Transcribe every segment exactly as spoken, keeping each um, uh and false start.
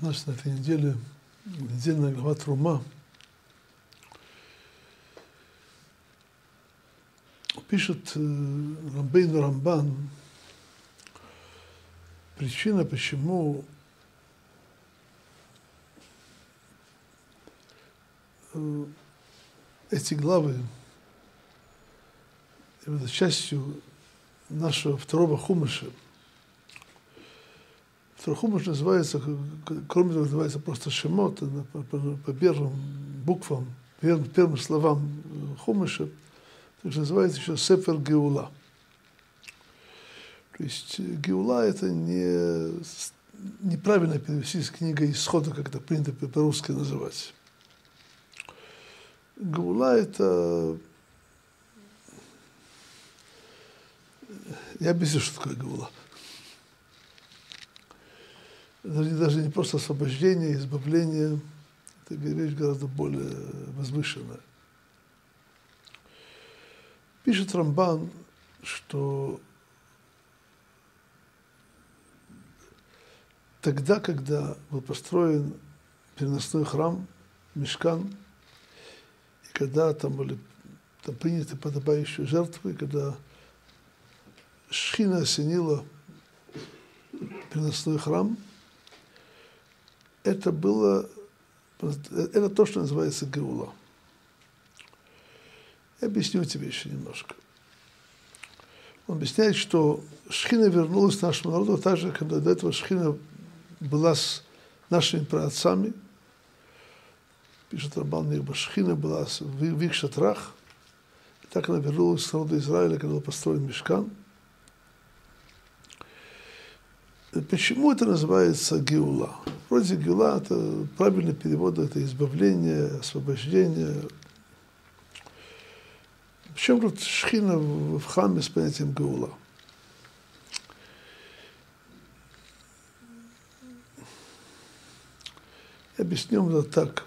Значит, на этой неделе недельная глава Трума пишет Рамбейну Рамбан причина, почему эти главы являются частью нашего второго хумаша. Второй хумаш называется, кроме того, называется просто Шемот, по, по, по первым буквам, первым, первым словам хумаша, также называется еще Сефер Геула. То есть Геула это не, неправильно перевести с книгой Исхода, как это принято по-русски называть. Геула это... Я объясню, что такое Геула. Даже, даже не просто освобождение, избавление, это вещь гораздо более возвышенная. Пишет Рамбан, что тогда, когда был построен переносной храм, Мишкан, и когда там были там приняты подобающие жертвы, когда Шхина осенила переносной храм, это было, это то, что называется Геула. Я объясню тебе еще немножко. Он объясняет, что Шхина вернулась к нашему народу так же, когда до этого Шхина была с нашими праотцами. Пишет Рамбан, Шхина была в их шатрах. И так она вернулась к народу Израиля, когда был построен Мишкан. Почему это называется Геула? Вроде Геула, это правильный перевод, это избавление, освобождение. Причем тут Шхина в храме с понятием Геула? Объясним это так.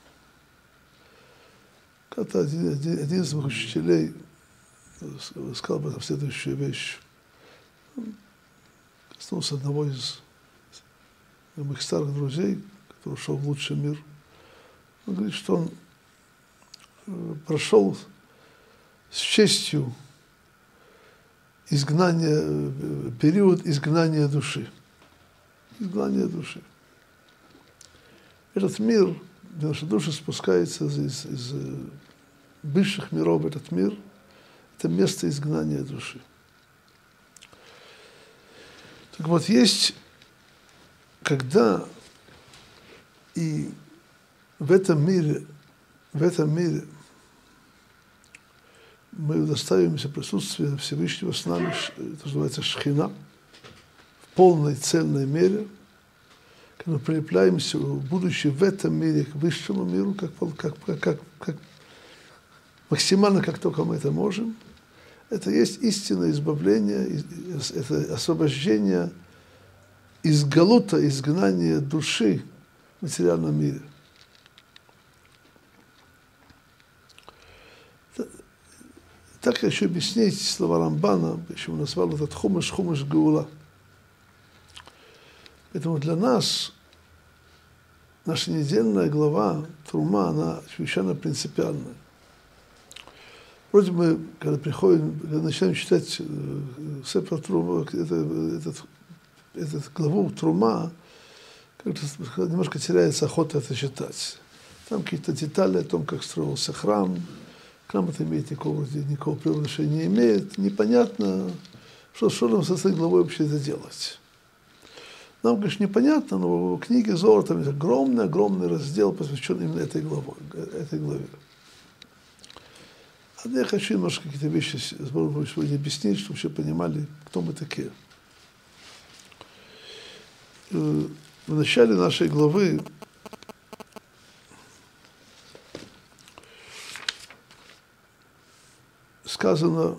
Как-то один, один, один из моих учителей сказал об этом следующую вещь. Коснулся одного из моих старых друзей, который ушел в лучший мир. Он говорит, что он прошел с честью изгнание, период изгнания души. Изгнание души. Этот мир, где наши души спускаются из, из высших миров в этот мир, это место изгнания души. Так вот, есть, когда и в этом мире, в этом мире мы удостаиваемся присутствия Всевышнего с нами, это называется Шхина, в полной цельной мере, когда мы прилепляемся, будучи в этом мире к высшему миру, как, как, как, как максимально, как только мы это можем. Это есть истинное избавление, это освобождение из галута, изгнания души в материальном мире. Так я еще объяснить слова Рамбана, почему назвал этот хумаш, хумаш Геула. Поэтому для нас наша недельная глава Трума, она совершенно принципиальная. Вроде мы, когда приходим, когда начинаем читать э, Сефер Трума, это, этот, этот главу Трума, как-то немножко теряется охота это читать. Там какие-то детали о том, как строился храм, к нам это имеет никакого, никакого приглашения не имеет. Непонятно, что, что нам с этой главой вообще это делать. Нам, конечно, непонятно, но в книге Зоар там есть огромный-огромный раздел, посвященный именно этой главе. Этой главе. А я хочу немножко какие-то вещи сегодня объяснить, чтобы все понимали, кто мы такие. В начале нашей главы сказано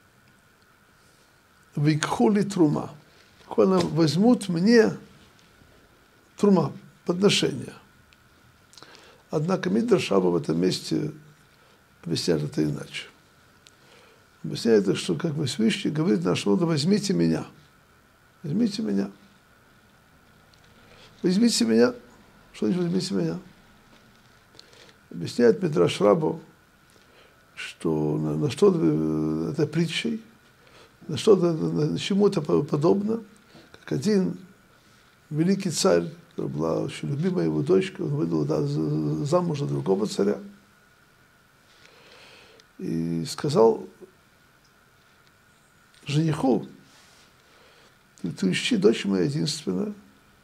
«Викхули трума». Буквально возьмут мне трума, подношение. Однако Мидраш Раба в этом месте объясняет это иначе. Объясняет, что как бы Всевышний говорит нашему народу: возьмите меня. Возьмите меня. возьмите меня. Что значит возьмите меня? Объясняет Мидраш Рабо, что на, на что это притчей, на что на, на чему это подобно, как один великий царь, которая была очень любимая его дочка, он выдал да, замуж за другого царя, и сказал жениху: ты, ты ищи дочь моя единственная,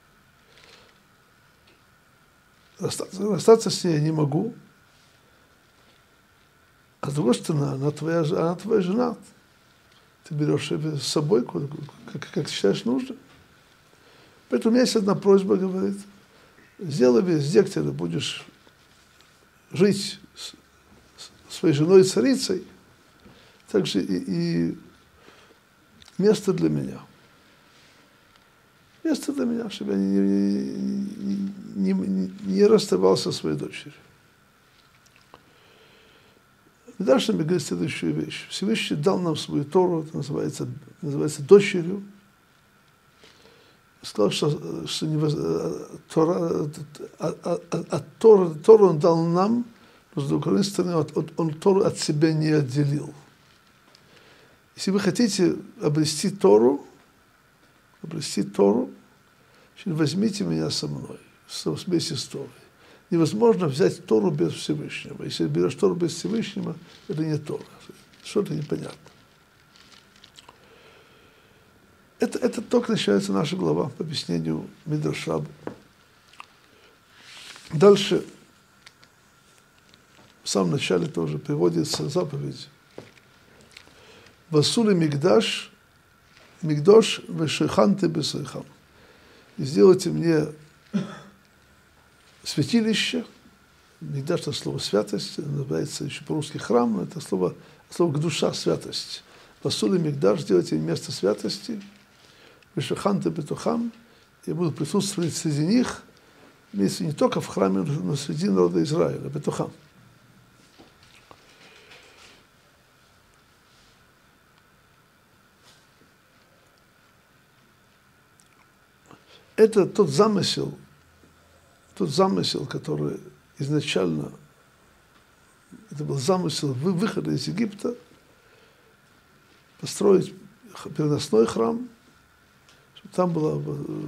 расстаться, расстаться с ней я не могу, а с другой стороны, она твоя, она твоя жена, ты берешь ее с собой, как, как считаешь нужно. Поэтому у меня есть одна просьба, говорит: сделай везде, где ты будешь жить с, с своей женой царицей, также и, и место для меня. Место для меня, чтобы я не, не, не, не, не расставался со своей дочерью. И дальше мне говорит следующую вещь. Всевышний дал нам свою Тору, это называется, называется дочерью. Сказал, что, что не, Тора, а, а, а Тору, Тору он дал нам, но с другой стороны, он, он Тору от себя не отделил. Если вы хотите обрести Тору, обрести Тору, возьмите меня со мной, вместе с Торой. Невозможно взять Тору без Всевышнего. Если берешь Тору без Всевышнего, это не Тора. Что-то непонятно. Это, это только начинается наша глава по объяснению Мидраш Рабо. Дальше, в самом начале тоже приводится заповедь. Васули мигдаш, мигдош вешиханте бесейхам. И сделайте мне святилище. Мигдаш — это слово святость, называется еще по-русски храм, но это слово, слово душа, святость. Васули мигдаш, сделайте место святости. Вешиханте бетухам. Я буду присутствовать среди них, если не только в храме, но среди народа Израиля, бетухам. Это тот замысел, тот замысел, который изначально, это был замысел выхода из Египта, построить переносной храм, чтобы там было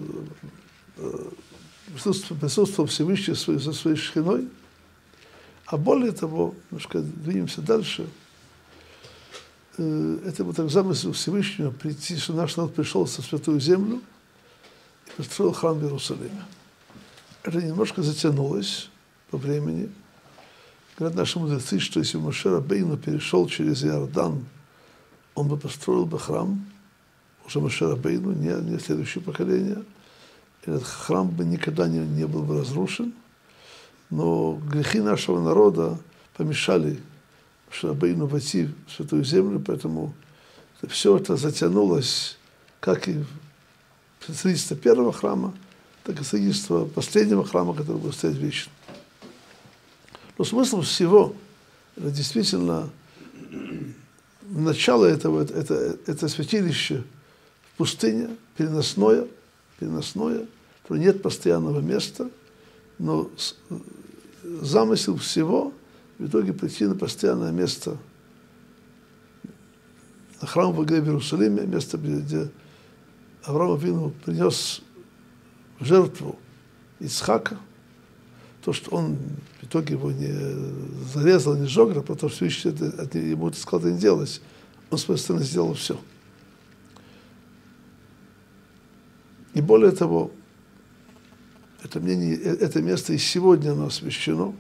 присутствовал Всевышний со своей шхиной. А более того, немножко двинемся дальше, это был так замысел Всевышнего прийти, что наш народ пришел со святую землю, построил храм в Иерусалиме. Это немножко затянулось по времени. Говорят наши мудрецы, что если Моше Рабейну перешел через Иордан, он бы построил бы храм, уже Моше Рабейну, не, не следующее поколение. Этот храм бы никогда не, не был бы разрушен. Но грехи нашего народа помешали Моше Рабейну войти в Святую Землю, поэтому все это затянулось, как и строительство первого храма, так и строительство последнего храма, который будет стоять вечно. Но смысл всего, это действительно начало этого, это, это, это святилище в пустыне, переносное, переносное, в котором нет постоянного места, но замысел всего в итоге прийти на постоянное место, на храм в Иерусалиме, место, где Авраам Авину принес в жертву Ицхака, то, что он в итоге его не зарезал, не сжег, а потому что ему это сказал, это не делать. Он, с своей стороны, сделал все. И более того, это, мнение, это место и сегодня оно освящено.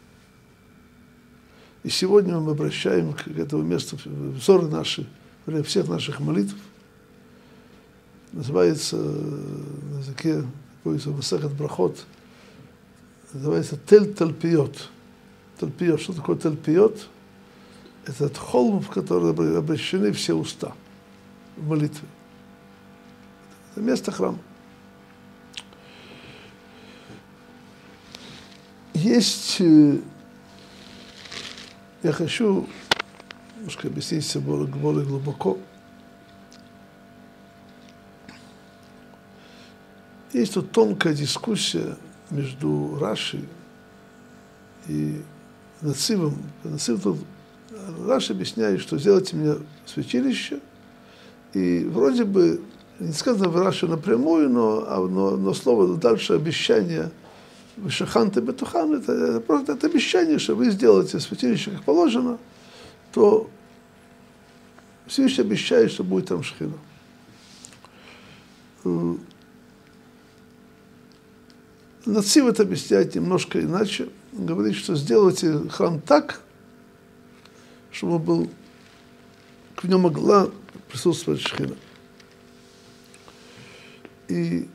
И сегодня мы обращаем к этому месту взоры наши, во время всех наших молитв. Называется на языке Масехет Брахот, называется Тель Тальпиот. Тальпиот. Что такое Тальпиот? Это холм, в который обращены все уста в молитве. Это место храма. Есть, я хочу немножко объяснить все более, более глубоко. Есть тут тонкая дискуссия между Раши и Нацивом. Нацив тут, Раши объясняет, что сделайте мне святилище, и вроде бы, не сказано в Раши напрямую, но, но, но слово дальше обещание Вишаханте Бетухан, это, это просто это обещание, что вы сделаете святилище как положено, то Всевышний обещает, что будет там шхина. Нацив это объясняет немножко иначе. Он говорит, что сделайте храм так, чтобы был, в нем могла присутствовать шхина. И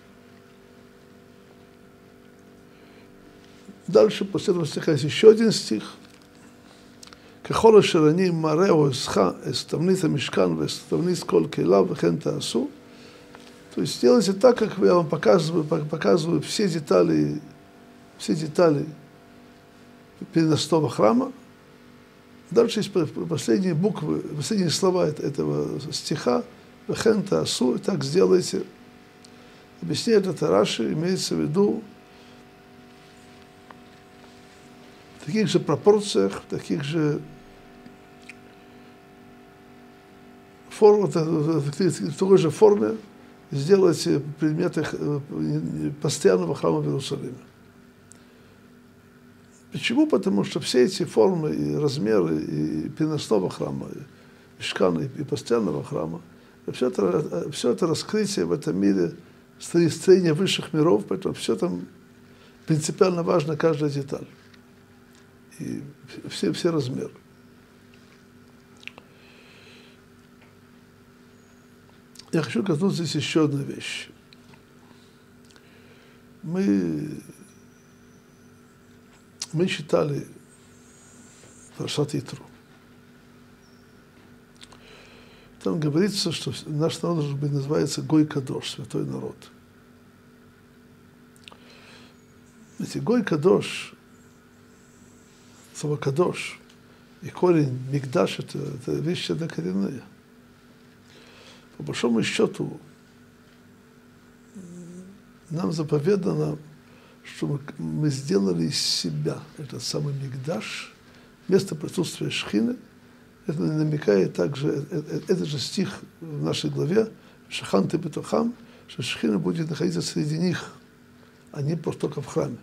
дальше, после этого стиха, есть еще один стих. ככל אשר אני מראה או אסחה את תבנית המשכן ואת תבנית כל כליו וכן תעשו. То есть сделайте так, как я вам показываю, показываю все детали, все детали переносного храма. Дальше есть последние буквы, последние слова этого стиха. וכן תעשו, так сделайте. Объясняет это Раши, имеется в виду в таких же пропорциях, в таких же форм, в такой же форме сделайте предметы постоянного храма в Иерусалиме. Почему? Потому что все эти формы и размеры и переносного храма, и мишкана, и постоянного храма, все это, все это раскрытие в этом мире, строение высших миров, поэтому все там принципиально важно, каждая деталь. И все, все размеры. Я хочу коснуться здесь еще одной вещи. Мы, мы читали Парашат Итру. Там говорится, что наш народ называется Гой Кадош, святой народ. Эти Гой Кадош, слово Кадош и корень Мигдаш, это, это вещи однокоренные. По большому счету, нам заповедано, что мы, мы сделали из себя этот самый Мигдаш, место присутствия Шхины. Это намекает также, этот же стих в нашей главе, Шаханте Бетухам, что Шхина будет находиться среди них, а не просто только в храме.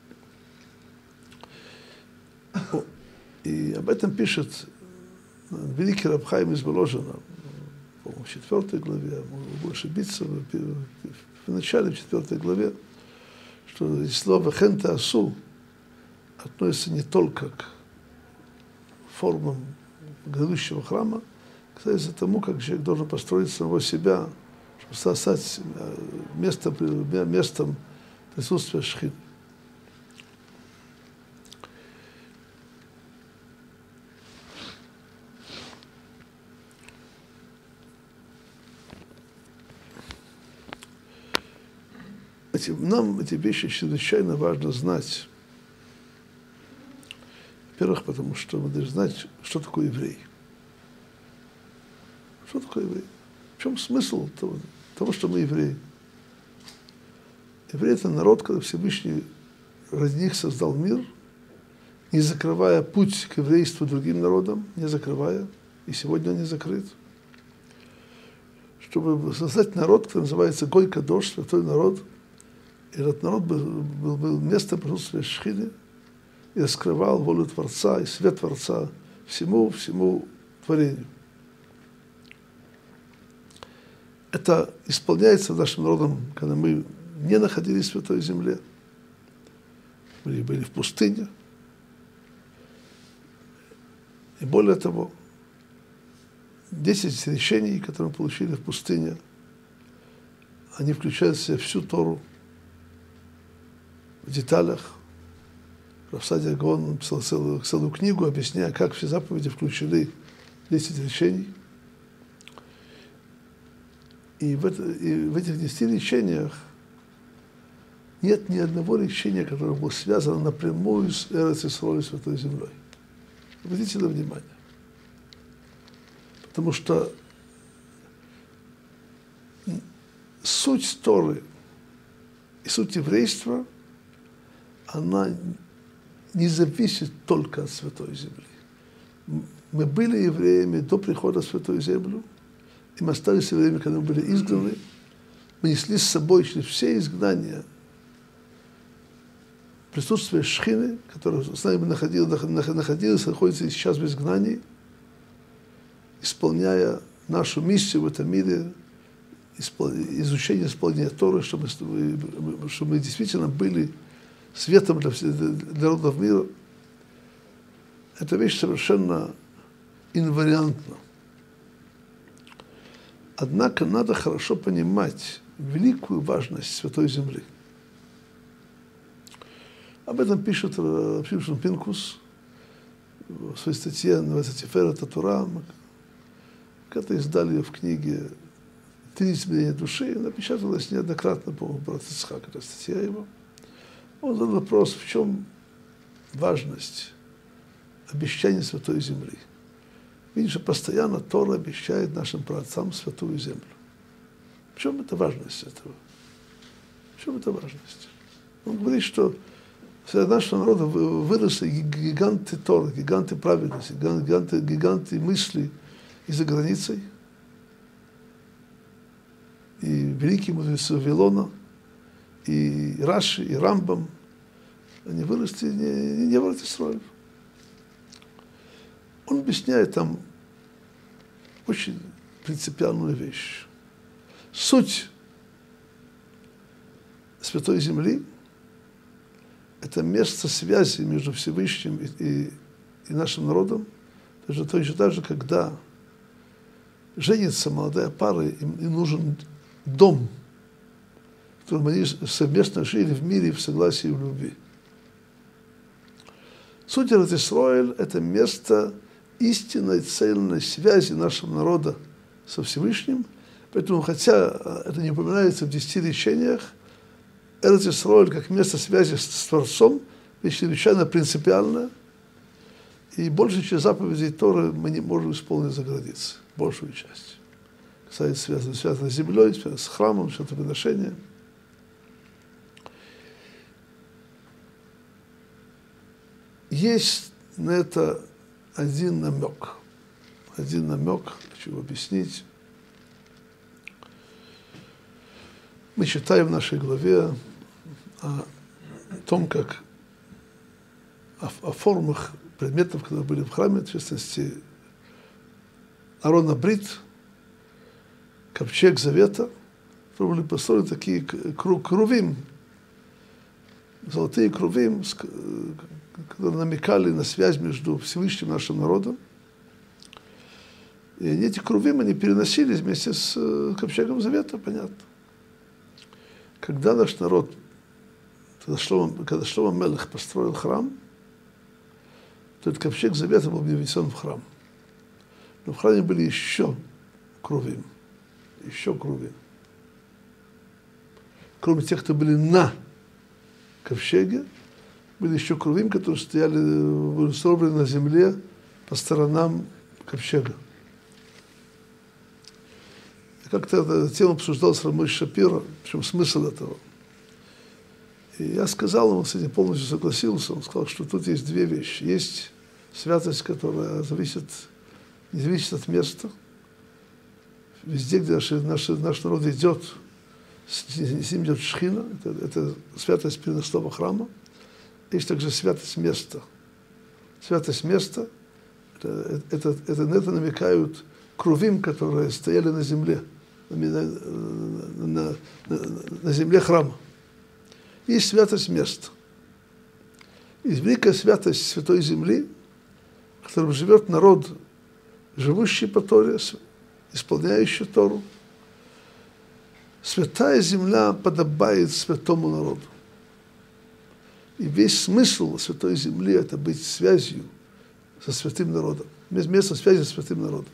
И об этом пишет великий Рав Хаим из Воложина, в четвертой главе, могу ошибиться, в начале четвертой главе, что слово «хэн таасу» относится не только к формам грядущего храма, кстати, тому, как человек должен построить самого себя, чтобы стать местом, местом присутствия шхины. Эти, нам эти вещи чрезвычайно важно знать. Во-первых, потому что мы должны знать, что такое еврей. Что такое еврей? В чем смысл того, того что мы евреи? Евреи – это народ, когда Всевышний ради них создал мир, не закрывая путь к еврейству другим народам, не закрывая, и сегодня он не закрыт. Чтобы создать народ, который называется Гой Кадош, святой народ, и этот народ был, был, был местом присутствия Шхины и раскрывал волю Творца и свет Творца всему, всему творению. Это исполняется нашим народом, когда мы не находились в Святой Земле. Мы были в пустыне. И более того, десять решений, которые мы получили в пустыне, они включают в себя всю Тору в деталях. Рав Садия Гаон написал целую, целую книгу, объясняя, как все заповеди включены в десять решений. И в, это, и в этих десяти речениях нет ни одного речения, которое было связано напрямую с Эрец Исроэль, Святой Землей. Обратите на внимание. Потому что суть Торы И суть еврейства, она не зависит только от Святой Земли. Мы были евреями до прихода в Святую Землю, и мы остались евреями, когда мы были изгнаны. Мы несли с собой через все изгнания присутствие Шхины, которая с нами находилась, находилась, находится и сейчас в изгнании, исполняя нашу миссию в этом мире, изучение исполнения Торы, чтобы, чтобы мы действительно были светом для, для народов мира. Это вещь совершенно инвариантна. Однако надо хорошо понимать великую важность Святой Земли. Об этом пишет Шимшон Пинкус в своей статье называется «Тиферет ха-Тора». Когда издали ее в книге «Три измерения души», напечаталась неоднократно, по-моему, брат Ицхак, это статья его. Он задал вопрос, в чем важность обещания Святой Земли. Видишь, что постоянно Тора обещает нашим праотцам Святую Землю. В чем это важность этого? В чем это важность? Он говорит, что среди нашего народа выросли гиганты Торы, гиганты праведности, гиганты, гиганты мысли и за границей. И великие мудрецы Вавилона, и Раши, и Рамбам, они выросли не, не в Эрец-Исроэль. Он объясняет там очень принципиальную вещь. Суть Святой Земли – это место связи между Всевышним и, и, и нашим народом. Даже, то есть даже когда женится молодая пара, им, им нужен дом, в котором они совместно жили в мире, в согласии и в любви. Суть Эрец-Исроэль – это место истинной цельной связи нашего народа со Всевышним. Поэтому, хотя это не упоминается в десяти речениях, Эрец-Исроэль как место связи с Творцом вещь чрезвычайно принципиальная, и большую часть заповедей Торы мы не можем исполнить за границей, большую часть. Кстати, связано, связано с землей, связано с храмом, с жертвоприношением. Есть на это один намек. Один намек, хочу объяснить. Мы читаем в нашей главе о том, как о, о формах предметов, которые были в храме, в частности, Арон Абрит, ковчег Завета, которые были построены такие крувим, золотые крувим, которые намекали на связь между Всевышним и нашим народом. И эти крувим, они переносились вместе с ковчегом Завета, понятно. Когда наш народ, когда Шломо, когда Шломо Мелех построил храм, то этот ковчег Завета был внесен в храм. Но в храме были еще крувим, еще крувим. Кроме тех, кто были на ковчеге, были еще крувим, которые стояли, были установлены на земле по сторонам ковчега. Как-то эта тема обсуждалась с Рамой Шапиро, в чем смысл этого. И я сказал ему, он с этим полностью согласился, он сказал, что тут есть две вещи. Есть святость, которая зависит, не зависит от места. Везде, где наш, наш, наш народ идет, с ним идет шхина, это, это святость переносного храма. Есть также святость места. Святость места, это, это, это, на это намекают крувим, которые стояли на земле, на, на, на, на земле храма. Есть святость места. Есть великая святость Святой Земли, в котором живет народ, живущий по Торе, исполняющий Тору. Святая земля подобает святому народу. И весь смысл Святой Земли – это быть связью со святым народом, место связи со святым народом.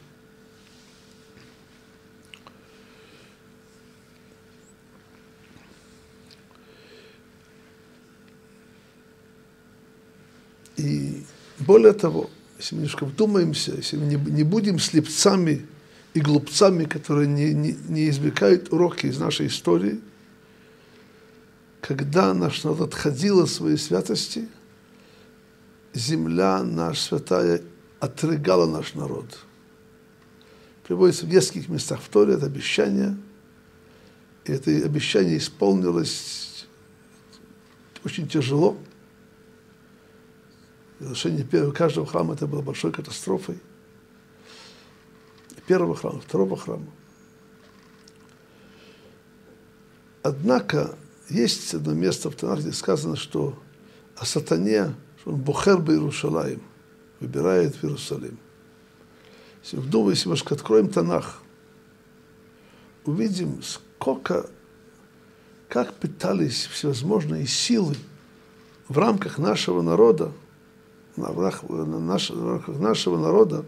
И более того, если мы немножко вдумаемся, если мы не, не будем слепцами и глупцами, которые не, не, не извлекают уроки из нашей истории, когда наш народ отходил от своей святости, земля наша святая отрыгала наш народ. Приводится в нескольких местах в Торе это обещание, и это обещание исполнилось очень тяжело. Разрушение первого, каждого храма это было большой катастрофой. Первого храма, второго храма. Однако есть одно место в Танахе, где сказано, что о сатане, что он бохер бе Иерушалаим, выбирает в Иерусалим. Если вдумаемся, если немножко откроем Танах, увидим, сколько, как пытались всевозможные силы в рамках нашего народа, в рамках нашего народа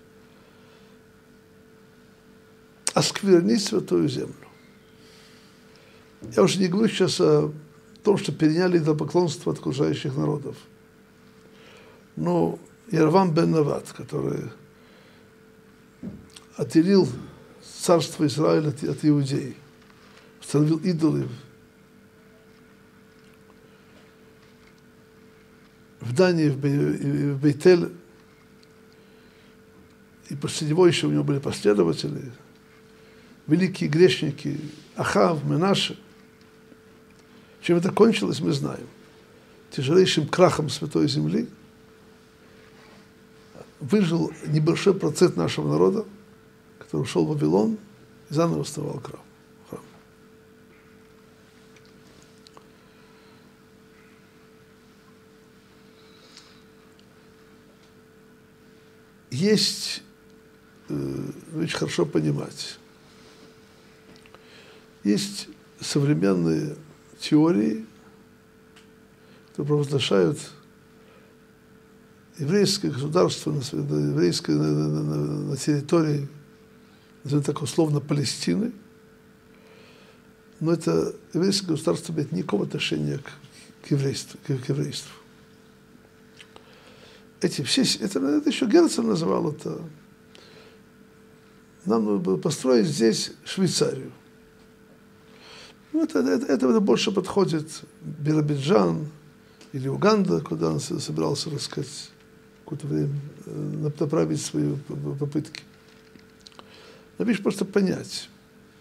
осквернить святую землю. Я уже не говорю сейчас о том, что переняли идолопоклонство от окружающих народов. Но Яровам бен Нават, который отделил царство Израиля от, от Иудеи, установил идолы в Дании, в, Бей, в Бейтеле, и после него еще у него были последователи, великие грешники Ахав, Менаше. Чем это кончилось, мы знаем. Тяжелейшим крахом Святой Земли выжил небольшой процент нашего народа, который ушел в Вавилон и заново вставал храм. храм. Есть, э, очень хорошо понимать, есть современные теории, которые провозглашают еврейское государство на, еврейское, на, на, на, на территории, назовем так условно, Палестины, но это еврейское государство имеет никакого отношения к, к, еврейству, к, к еврейству. Эти все, это, это еще Герцен называл это. Нам нужно было построить здесь Швейцарию. Ну, это, это, это больше подходит Биробиджан или Уганда, куда он собирался, так сказать, какое-то время направить свои попытки. Надо лишь просто понять.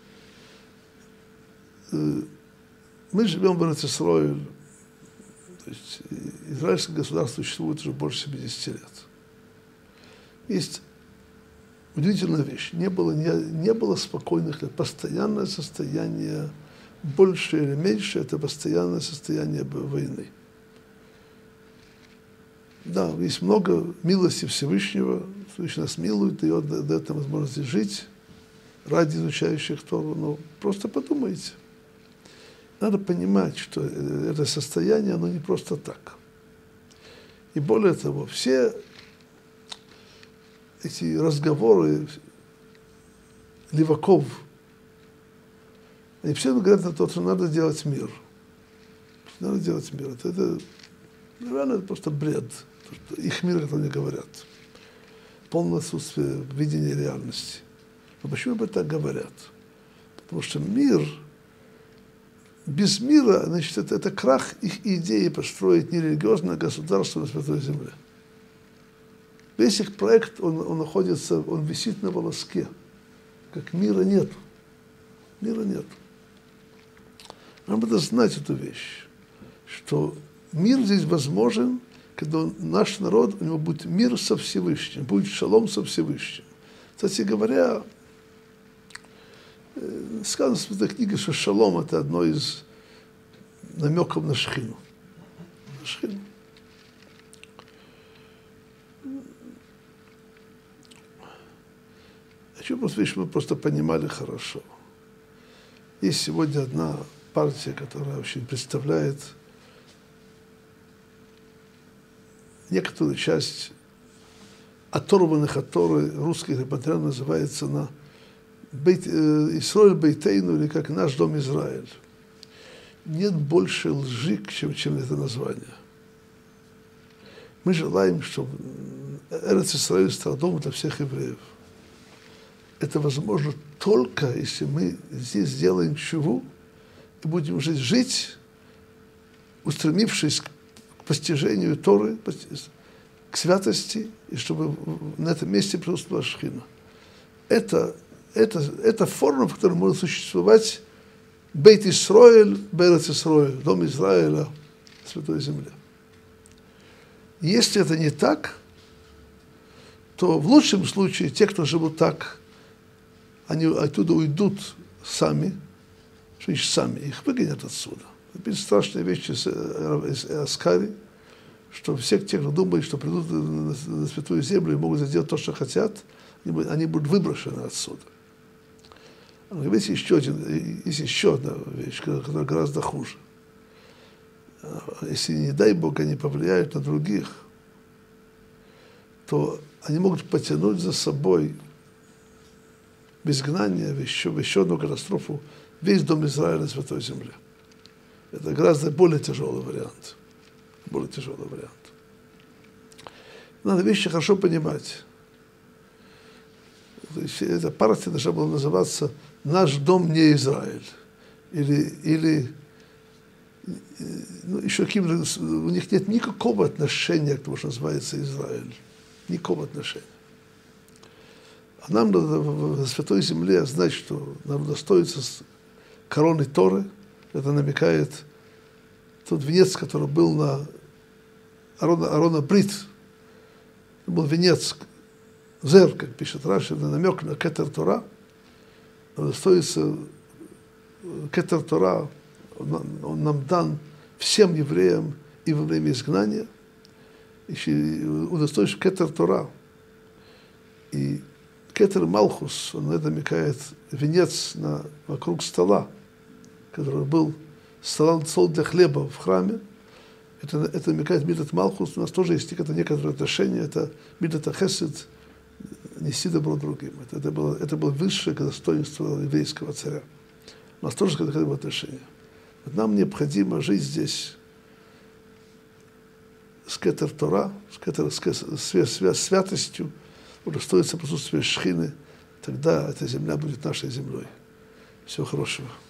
Мы живем в Эрец-Исроэль, то есть израильское государство существует уже больше семидесяти лет. Есть удивительная вещь. Не было, не, не было спокойных лет. Постоянное состояние, больше или меньше, это постоянное состояние войны. Да, есть много милости Всевышнего, Всевышний нас милует, и он дает нам возможность жить ради изучающих Тору. Но просто подумайте. Надо понимать, что это состояние, оно не просто так. И более того, все эти разговоры леваков, они все говорят на то, что надо делать мир. Надо делать мир. Это, это наверное, это просто бред. Их мир, как они говорят. Полное отсутствие видения реальности. Но почему бы так говорят? Потому что мир, без мира, значит, это, это крах их идеи построить нерелигиозное государство на Святой Земле. Весь их проект, он, он находится, он висит на волоске. Как мира нет. Мира нет. Нам надо знать эту вещь, что мир здесь возможен, когда он, наш народ, у него будет мир со Всевышним, будет шалом со Всевышним. Кстати говоря, сказано в этой книге, что шалом – это одно из намеков на шхину. На шхину. Хочу просто, чтобы мы просто понимали хорошо. Есть сегодня одна партия, которая очень представляет некоторую часть оторванных от Торы русских репатриантов, называется на Бейт, э, Исроэль Бейтейну, или как наш дом Израиль. Нет больше лжи, чем, чем это название. Мы желаем, чтобы Эрец Исраэль стал домом для всех евреев. Это возможно только, если мы здесь сделаем чуву и будем жить, жить устремившись к постижению Торы, к святости, и чтобы на этом месте присутствовала Шхина. Это, это, это форма, в которой может существовать Бейт Исроэль, Берец Исроэль, Дом Израиля, Святой Земле. Если это не так, то в лучшем случае те, кто живут так, они оттуда уйдут сами, что значит сами, их выгонят отсюда. Это страшные вещи из Аскари, что все те, кто думают, что придут на, на Святую Землю и могут сделать то, что хотят, они будут выброшены отсюда. Но есть еще, один, есть еще одна вещь, которая гораздо хуже. Если, не дай Бог, они повлияют на других, то они могут потянуть за собой в изгнание, в еще, в еще одну катастрофу, весь дом Израиля на Святой Земле. Это гораздо более тяжелый вариант. Более тяжелый вариант. Надо вещи хорошо понимать. Эта партия должна была называться «Наш дом не Израиль». Или, или ну, еще каким-то, у них нет никакого отношения к тому, что называется Израиль. Никакого отношения. А нам надо в Святой Земле знать, что нам достоится короны Торы. Это намекает тот венец, который был на Арона, Арона Брит. Это был венец Зер, как пишет Раши, это намек на Кетер Тора. Нам достоится Кетер Тора, он, он нам дан всем евреям и во время изгнания. И удостоишь Кетер Тора. И Кетер Малхус, он это намекает венец на, вокруг стола, который был стол, стол для хлеба в храме. Это, это намекает Мидат Малхус. У нас тоже есть это некоторые отношения. Это Мидат Хесед, нести добро другим. Это, это, было, это было высшее достоинство еврейского царя. У нас тоже какое-то отношение. Нам необходимо жить здесь с Кетер Тора, с, кетер, с, с, с святостью, удостоится присутствия Шхины, тогда эта земля будет нашей землей. Всего хорошего.